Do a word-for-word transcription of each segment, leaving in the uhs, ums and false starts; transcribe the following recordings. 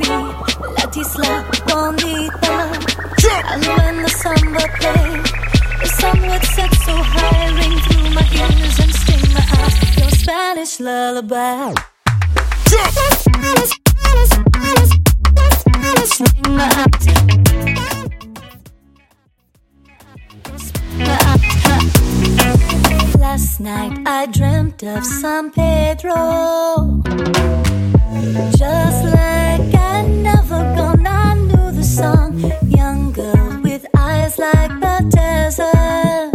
be Latisla Bonita. And when the samba played, the sun would set so high, ring through my ears and sting my eyes. Your Spanish lullaby. Sting my eyes. Last night I dreamt of San Pedro, just like I'd never gone. I knew the song, young girl with eyes like the desert.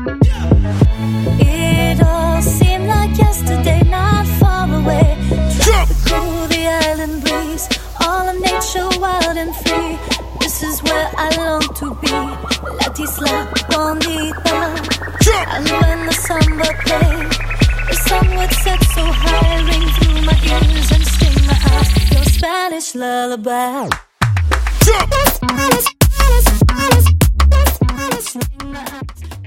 It all seemed like yesterday, not far away. Tropical, the island breeze, all of nature wild and free. This is where I long to be, Latisla Bonita. And when the samba played, the sun would set so high, ring through my ears and sting my eyes. Your Spanish lullaby. Sting my eyes.